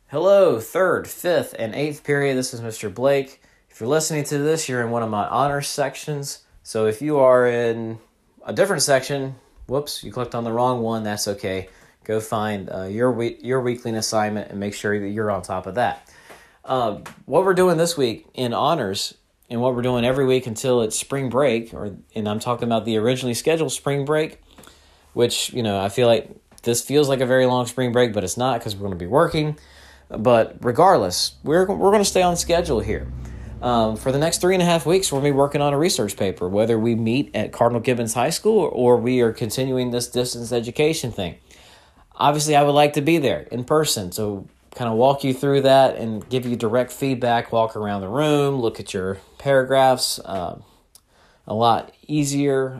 Hello, third, fifth, and eighth period. This is Mr. Blake. If you're listening to this, you're in one of my honors sections. So if you are in a different section, whoops, you clicked on the wrong one, that's okay. Go find your weekly assignment and make sure that you're on top of that. What we're doing this week in honors, and what we're doing every week until it's spring break, and I'm talking about the originally scheduled spring break, which, I feel like this feels like a very long spring break, but it's not because we're going to be working. But regardless, we're going to stay on schedule here. For the next 3.5 weeks, we're going to be working on a research paper, whether we meet at Cardinal Gibbons High School or we are continuing this distance education thing. Obviously, I would like to be there in person, so kind of walk you through that and give you direct feedback, walk around the room, look at your paragraphs, a lot easier,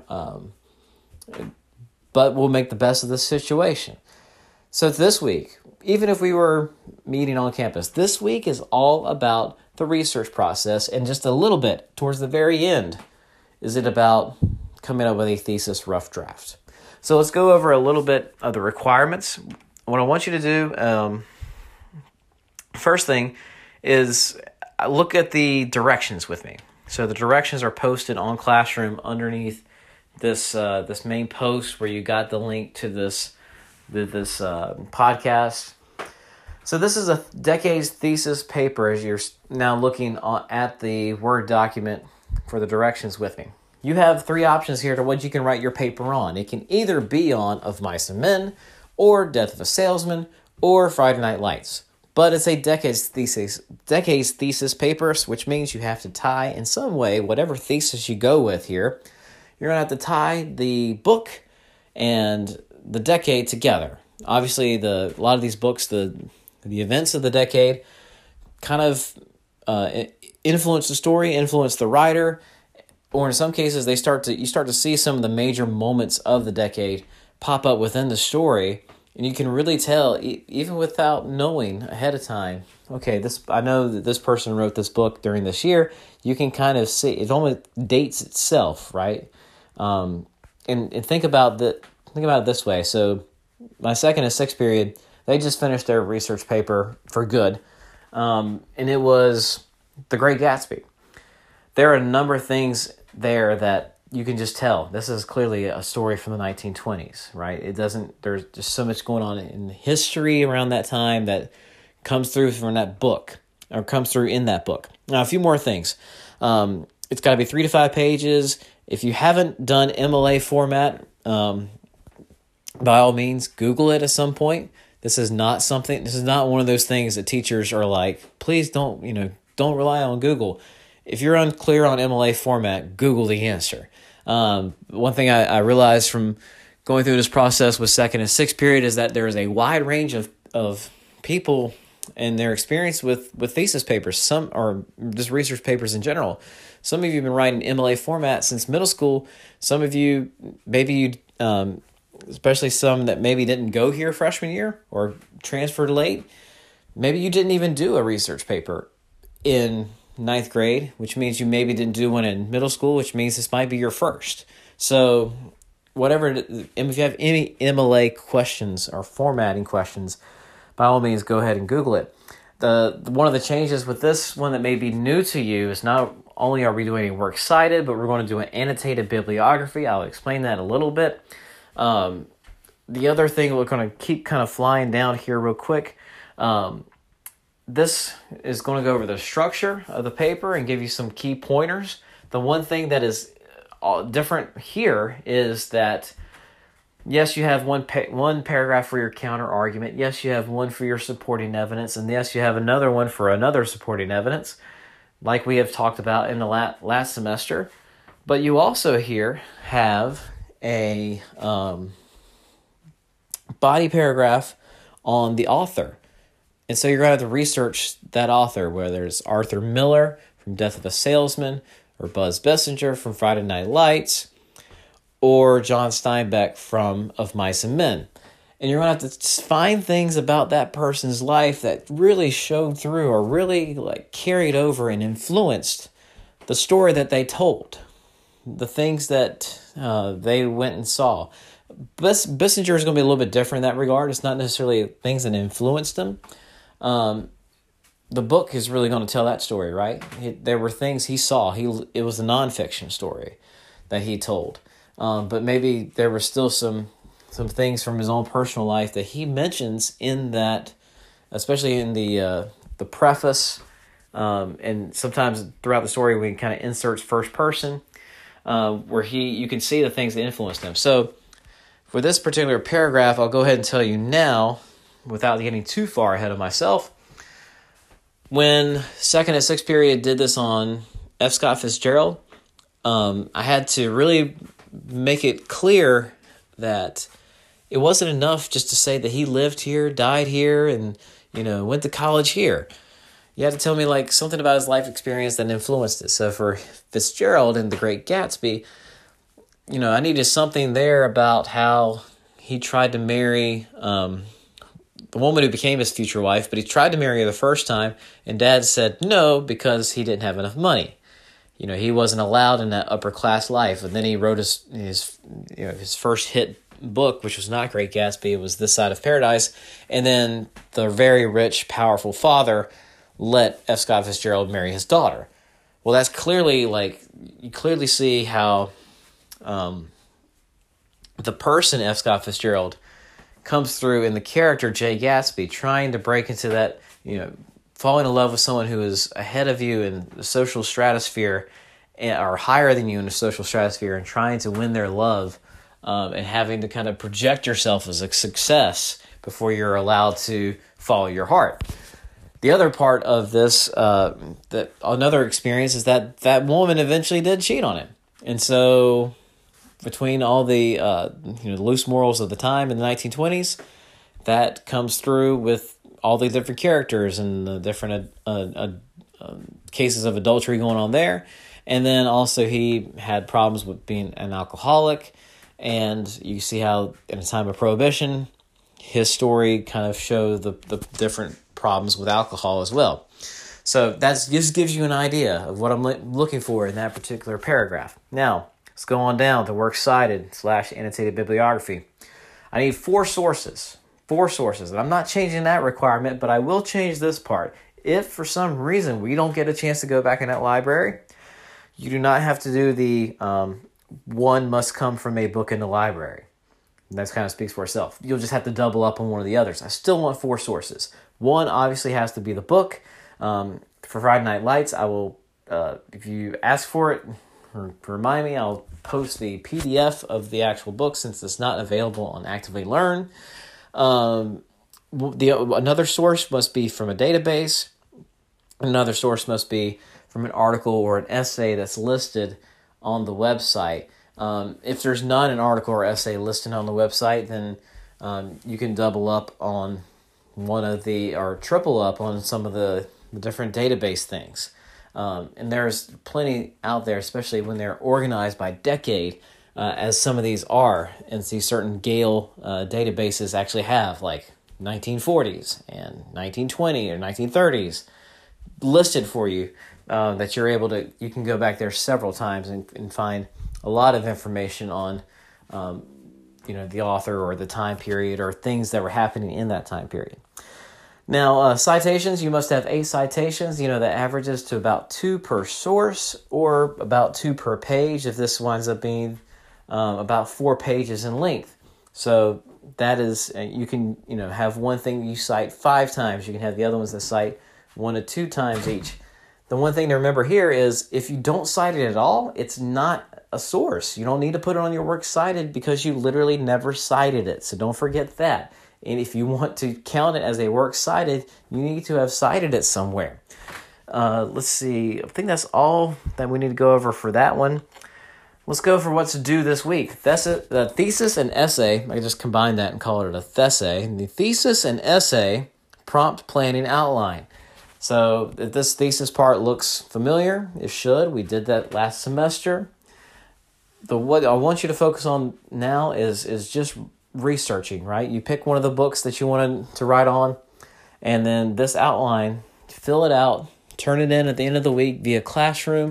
but we'll make the best of this situation. So this week, even if we were meeting on campus, this week is all about the research process, and just a little bit towards the very end is it about coming up with a thesis rough draft. So let's go over a little bit of the requirements. What I want you to do, first thing is look at the directions with me. So the directions are posted on Classroom underneath this main post where you got the link to this podcast. So this is a decades thesis paper as you're now looking at the Word document for the directions with me. You have 3 options here to what you can write your paper on. It can either be on Of Mice and Men, or Death of a Salesman, or Friday Night Lights. But it's a decades thesis paper, which means you have to tie in some way whatever thesis you go with here. You're going to have to tie the book and the decade together. Obviously, a lot of these books, the events of the decade kind of influence the story, influence the writer, or in some cases you start to see some of the major moments of the decade pop up within the story, and you can really tell even without knowing ahead of time. Okay, I know that this person wrote this book during this year. You can kind of see it almost dates itself, right? And think about it this way. So my second and sixth period, they just finished their research paper for good, and it was The Great Gatsby. There are a number of things there that you can just tell. This is clearly a story from the 1920s, right? There's just so much going on in history around that time that comes through from that book, or comes through in that book. Now, a few more things. It's got to be 3 to 5 pages. If you haven't done MLA format, by all means, Google it at some point. This is not one of those things that teachers are like, please don't rely on Google. If you're unclear on MLA format, Google the answer. One thing I realized from going through this process with second and sixth period is that there is a wide range of people and their experience with thesis papers, some or just research papers in general. Some of you have been writing MLA format since middle school. Some of you, especially some that maybe didn't go here freshman year or transferred late, maybe you didn't even do a research paper in 9th grade, which means you maybe didn't do one in middle school, which means this might be your first. So if you have any MLA questions or formatting questions, by all means, go ahead and Google it. One of the changes with this one that may be new to you is not only are we doing a works cited, but we're going to do an annotated bibliography. I'll explain that a little bit. The other thing we're going to keep kind of flying down here real quick. This is going to go over the structure of the paper and give you some key pointers. The one thing that is different here is that, yes, you have one paragraph for your counter argument. Yes, you have one for your supporting evidence. And yes, you have another one for another supporting evidence, like we have talked about in the last semester. But you also here have a body paragraph on the author. And so you're going to have to research that author, whether it's Arthur Miller from Death of a Salesman, or Buzz Bissinger from Friday Night Lights, or John Steinbeck from Of Mice and Men. And you're going to have to find things about that person's life that really showed through or really carried over and influenced the story that they told, the things that they went and saw. Bissinger is going to be a little bit different in that regard. It's not necessarily things that influenced them. the book is really going to tell that story, right? There were things he saw. It was a nonfiction story that he told. But maybe there were still some things from his own personal life that he mentions in that, especially in the preface, and sometimes throughout the story we kind of inserts first person, where you can see the things that influenced him. So for this particular paragraph, I'll go ahead and tell you now, without getting too far ahead of myself. When Second at Sixth Period did this on F. Scott Fitzgerald, I had to really make it clear that it wasn't enough just to say that he lived here, died here, and went to college here. You had to tell me like something about his life experience that influenced it. So for Fitzgerald and The Great Gatsby, I needed something there about how he tried to marry the woman who became his future wife, but he tried to marry her the first time, and Dad said no because he didn't have enough money. He wasn't allowed in that upper class life. And then he wrote his first hit book, which was not Great Gatsby. It was This Side of Paradise. And then the very rich, powerful father let F. Scott Fitzgerald marry his daughter. Well, that's clearly you clearly see how the person F. Scott Fitzgerald comes through in the character Jay Gatsby, trying to break into that, falling in love with someone who is ahead of you in the social stratosphere or higher than you in the social stratosphere, and trying to win their love, and having to kind of project yourself as a success before you're allowed to follow your heart. The other part of this, that another experience, is that woman eventually did cheat on him. And so between all the loose morals of the time in the 1920s, that comes through with all the different characters and the different cases of adultery going on there. And then also he had problems with being an alcoholic. And you see how in a time of Prohibition, his story kind of shows the different problems with alcohol as well. So that just gives you an idea of what I'm looking for in that particular paragraph. Now, let's go on down to Works Cited / Annotated Bibliography. I need 4 sources. 4 sources. And I'm not changing that requirement, but I will change this part. If for some reason we don't get a chance to go back in that library, you do not have to do the one must come from a book in the library. And that kind of speaks for itself. You'll just have to double up on one of the others. I still want 4 sources. One obviously has to be the book. For Friday Night Lights, I will, if you ask for it, or remind me, I'll post the PDF of the actual book since it's not available on Actively Learn. Another source must be from a database. Another source must be from an article or an essay that's listed on the website. If there's not an article or essay listed on the website, then you can double up on or triple up on some of the different database things. And there's plenty out there, especially when they're organized by decade, as some of these are. And these certain Gale databases actually have, like 1940s and 1920 or 1930s listed for you, that you can go back there several times and find a lot of information on, the author or the time period or things that were happening in that time period. Now, citations, you must have 8 citations. That averages to about 2 per source or about 2 per page if this winds up being about 4 pages in length. So that is, you can, have one thing you cite 5 times. You can have the other ones that cite 1 to 2 times each. The one thing to remember here is if you don't cite it at all, it's not a source. You don't need to put it on your Works Cited because you literally never cited it. So don't forget that. And if you want to count it as a Works Cited, you need to have cited it somewhere. Let's see. I think that's all that we need to go over for that one. Let's go for what to do this week. The thesis and essay, I just combine that and call it a thessay. The thesis and essay prompt planning outline. So if this thesis part looks familiar, it should. We did that last semester. What I want you to focus on now is just researching, right? You pick one of the books that you wanted to write on, and then this outline, fill it out, turn it in at the end of the week via Classroom,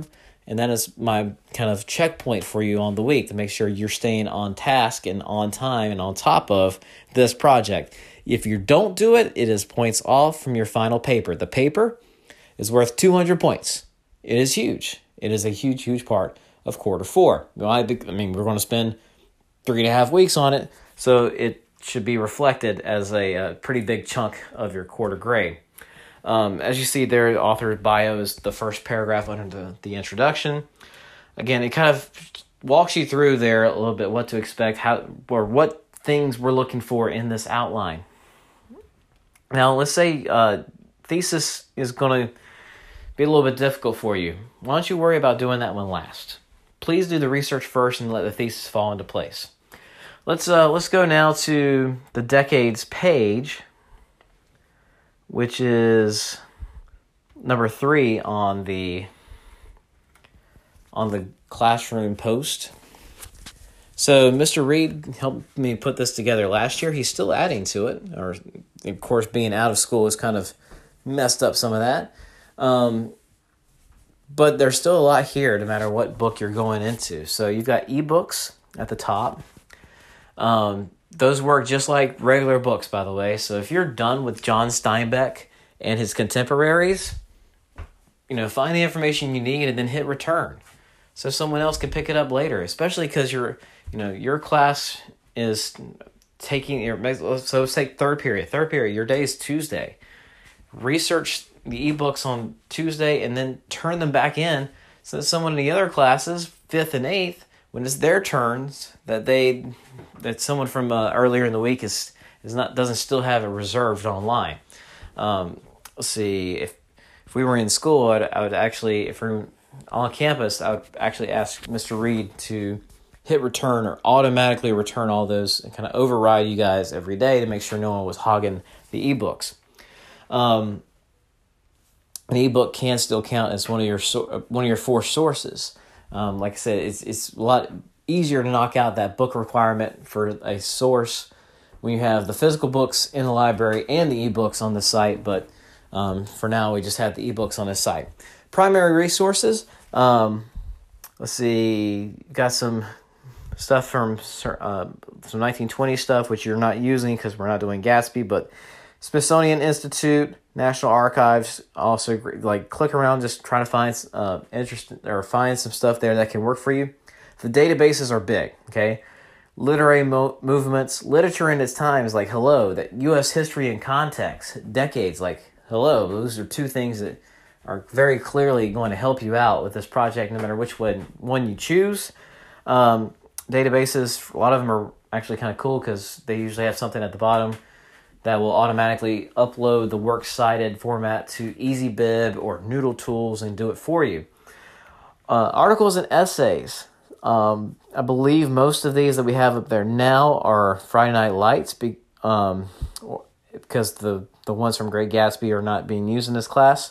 And that is my kind of checkpoint for you on the week to make sure you're staying on task and on time and on top of this project. If you don't do it, it is points off from your final paper. The paper is worth 200 points. It is huge. It is a huge, huge part of quarter four. I mean, we're going to spend 3.5 weeks on it, so it should be reflected as a pretty big chunk of your quarter grade. As you see there, the author's bio is the first paragraph under the introduction. Again, it kind of walks you through there a little bit what to expect, what things we're looking for in this outline. Now, let's say thesis is going to be a little bit difficult for you. Why don't you worry about doing that one last? Please do the research first and let the thesis fall into place. Let's go now to the decades page, which is number 3 on the classroom post. So Mr. Reed helped me put this together last year. He's still adding to it, or of course being out of school has kind of messed up some of that. But there's still a lot here no matter what book you're going into. So you've got ebooks at the top. Those work just like regular books, by the way. So if you're done with John Steinbeck and his contemporaries, find the information you need and then hit return, so someone else can pick it up later. Especially because your class is taking so let's take third period. Third period, your day is Tuesday. Research the ebooks on Tuesday and then turn them back in so that someone in the other classes, 5th and 8th, when it's their turns, that someone from earlier in the week doesn't still have it reserved online. Let's see, if we were in school, I would actually, if we're on campus, I would actually ask Mr. Reed to hit return or automatically return all those and kind of override you guys every day to make sure no one was hogging the ebooks. An ebook can still count as one of your 4 sources. Like I said, it's a lot easier to knock out that book requirement for a source when you have the physical books in the library and the ebooks on the site. But for now, we just have the ebooks on this site. Primary resources. Let's see, got some stuff from some 1920 stuff, which you're not using because we're not doing Gatsby, but Smithsonian Institute, National Archives. Also, click around, just trying to find find some stuff there that can work for you. The databases are big. Okay, literary movements, literature in its times, like hello, that U.S. history and context, decades, like hello. Those are 2 things that are very clearly going to help you out with this project, no matter which one you choose. Databases, a lot of them are actually kind of cool because they usually have something at the bottom that will automatically upload the works cited format to EasyBib or Noodle Tools and do it for you. Articles and essays. I believe most of these that we have up there now are Friday Night Lights because the ones from Great Gatsby are not being used in this class.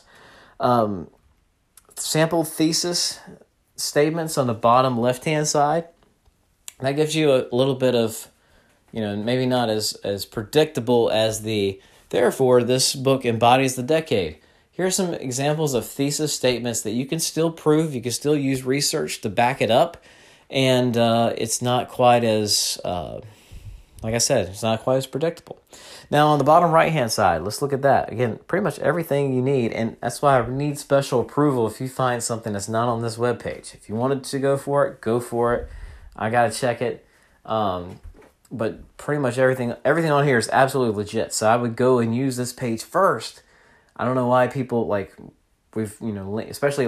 Sample thesis statements on the bottom left-hand side. That gives you a little bit of, maybe not as predictable as therefore this book embodies the decade. Here are some examples of thesis statements that you can still prove, you can still use research to back it up, and it's not quite as, like I said, it's not quite as predictable. Now on the bottom right-hand side, let's look at that. Again, pretty much everything you need, and that's why I need special approval if you find something that's not on this webpage. If you wanted to go for it, go for it. I got to check it. But pretty much everything on here is absolutely legit. So I would go and use this page first. I don't know why people especially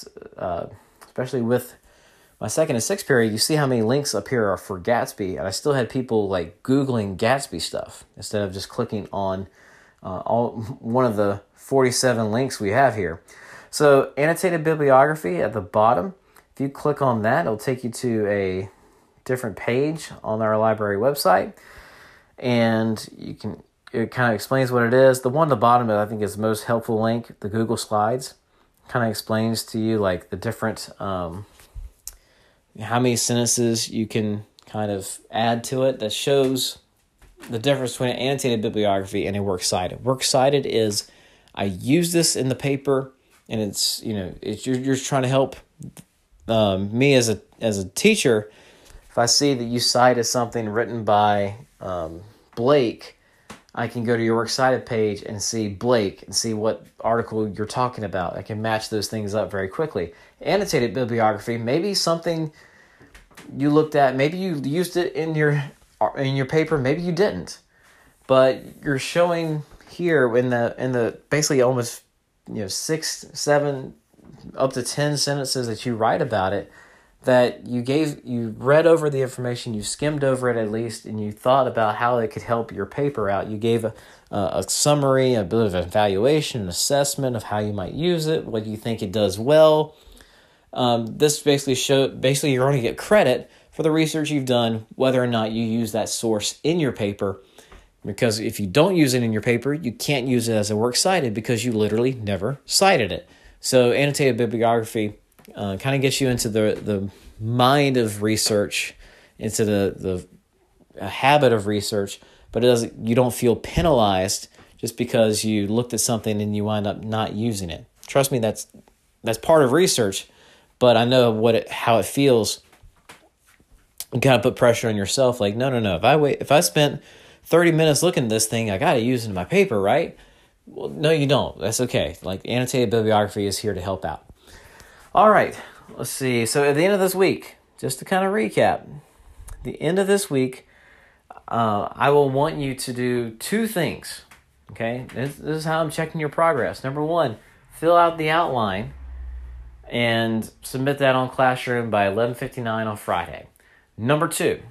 with my 2nd and 6th period, you see how many links up here are for Gatsby, and I still had people Googling Gatsby stuff instead of just clicking on one of the 47 links we have here. So annotated bibliography at the bottom. If you click on that, it'll take you to a different page on our library website, and it kind of explains what it is. The one at the bottom that I think is the most helpful link, the Google Slides, kind of explains to you the different how many sentences you can kind of add to it. That shows the difference between an annotated bibliography and a works cited. Works cited is I use this in the paper, and it's you're trying to help me as a teacher, if I see that you cited something written by Blake, I can go to your Works Cited page and see Blake and see what article you're talking about. I can match those things up very quickly. Annotated bibliography, maybe something you looked at, maybe you used it in your paper, maybe you didn't. But you're showing here in the basically almost 6, 7, up to 10 sentences that you write about it, that you read over the information, you skimmed over it at least, and you thought about how it could help your paper out. You gave a summary, a bit of an evaluation, an assessment of how you might use it, what you think it does well. This basically you're going to get credit for the research you've done, whether or not you use that source in your paper. Because if you don't use it in your paper, you can't use it as a works cited because you literally never cited it. So annotated bibliography kind of gets you into the mind of research, into the habit of research, but you don't feel penalized just because you looked at something and you wind up not using it. Trust me, that's part of research, but I know how it feels. You kind of put pressure on yourself, like no. If I spent 30 minutes looking at this thing, I got to use it in my paper, right? Well, no, you don't. That's okay. Like, annotated bibliography is here to help out. All right, let's see. So at the end of this week, just to kind of recap, the end of this week, I will want you to do 2 things, okay? This is how I'm checking your progress. Number 1, fill out the outline and submit that on Classroom by 11:59 on Friday. Number 2,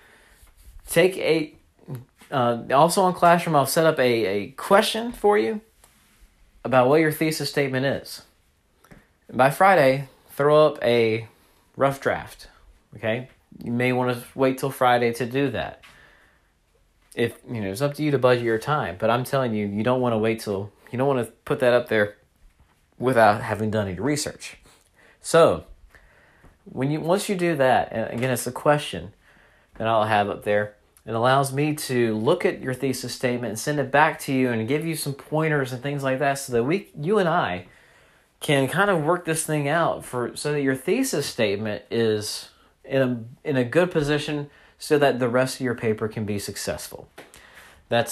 also on Classroom, I'll set up a question for you about what your thesis statement is. And by Friday, throw up a rough draft, okay? You may want to wait till Friday to do that. It's up to you to budget your time, but I'm telling you, you don't want to put that up there without having done any research. So, once you do that, and again, it's a question that I'll have up there. It allows me to look at your thesis statement and send it back to you and give you some pointers and things like that so that you and I can kind of work this thing out so that your thesis statement is in a good position so that the rest of your paper can be successful. It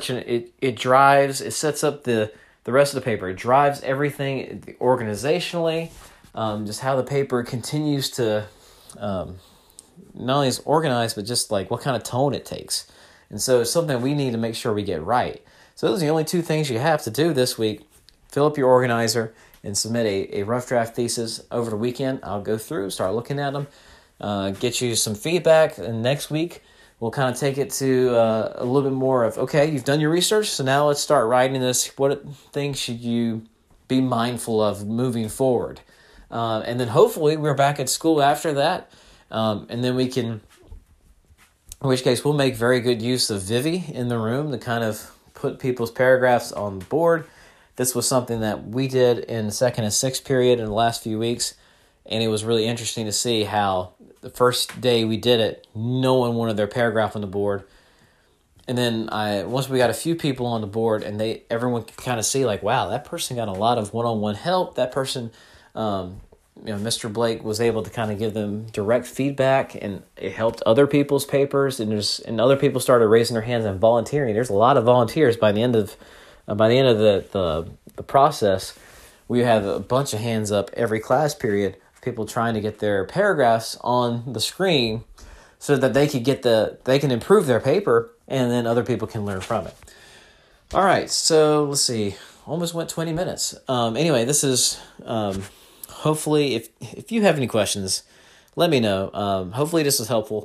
sets up the rest of the paper. It drives everything organizationally, just how the paper continues to not only is organized, but just like what kind of tone it takes. And so it's something we need to make sure we get right. So those are the only 2 things you have to do this week. Fill up your organizer and submit a rough draft thesis over the weekend. I'll go through, start looking at them, get you some feedback. And next week, we'll kind of take it to a little bit more of, okay, you've done your research, so now let's start writing this. What things should you be mindful of moving forward? And then hopefully we're back at school after that. And then in which case we'll make very good use of Vivi in the room to kind of put people's paragraphs on the board. This was something that we did in the 2nd and 6th period in the last few weeks, and it was really interesting to see how the first day we did it, no one wanted their paragraph on the board. And then once we got a few people on the board and everyone could kind of see like, wow, that person got a lot of one-on-one help. That person, Mr. Blake was able to kind of give them direct feedback, and it helped other people's papers. And other people started raising their hands and volunteering. There's a lot of volunteers by the end of the process. We have a bunch of hands up every class period. People trying to get their paragraphs on the screen so that they can improve their paper, and then other people can learn from it. All right, so let's see. Almost went 20 minutes. Anyway, this is hopefully, if you have any questions, let me know. Hopefully this is helpful.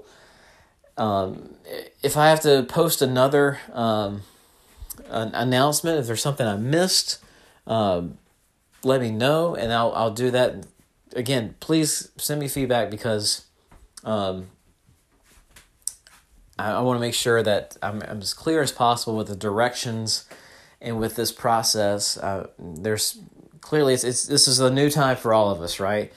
If I have to post another an announcement, if there's something I missed, let me know, and I'll do that. Again, please send me feedback because I want to make sure that I'm as clear as possible with the directions and with this process. There's clearly this is a new time for all of us, right?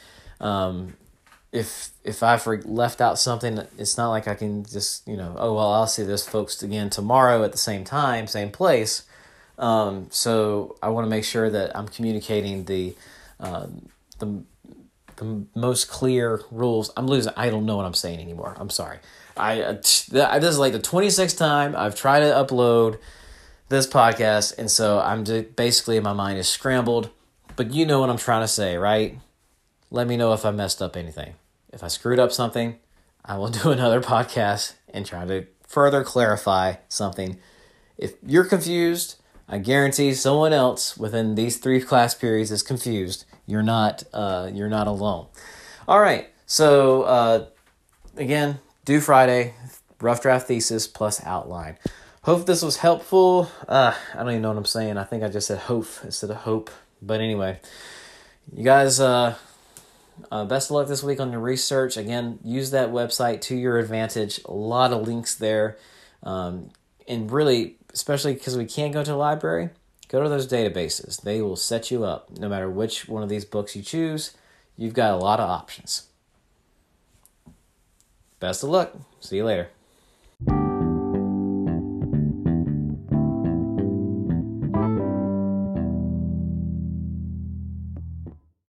If I left out something, it's not like I can just I'll see those folks again tomorrow at the same time, same place. So I want to make sure that I'm communicating the the most clear rules. I'm losing. I don't know what I'm saying anymore. I'm sorry. This is like the 26th time I've tried to upload this podcast, and so I'm basically, my mind is scrambled. But you know what I'm trying to say, right? Let me know if I messed up anything. If I screwed up something, I will do another podcast and try to further clarify something. If you're confused, I guarantee someone else within these 3 class periods is confused. You're not alone. All right. So again, due Friday, rough draft thesis plus outline. Hope this was helpful. I don't even know what I'm saying. I think I just said hope instead of hope. But anyway, you guys, best of luck this week on your research. Again, use that website to your advantage. A lot of links there. And really, especially because we can't go to the library, go to those databases. They will set you up. No matter which one of these books you choose, you've got a lot of options. Best of luck. See you later.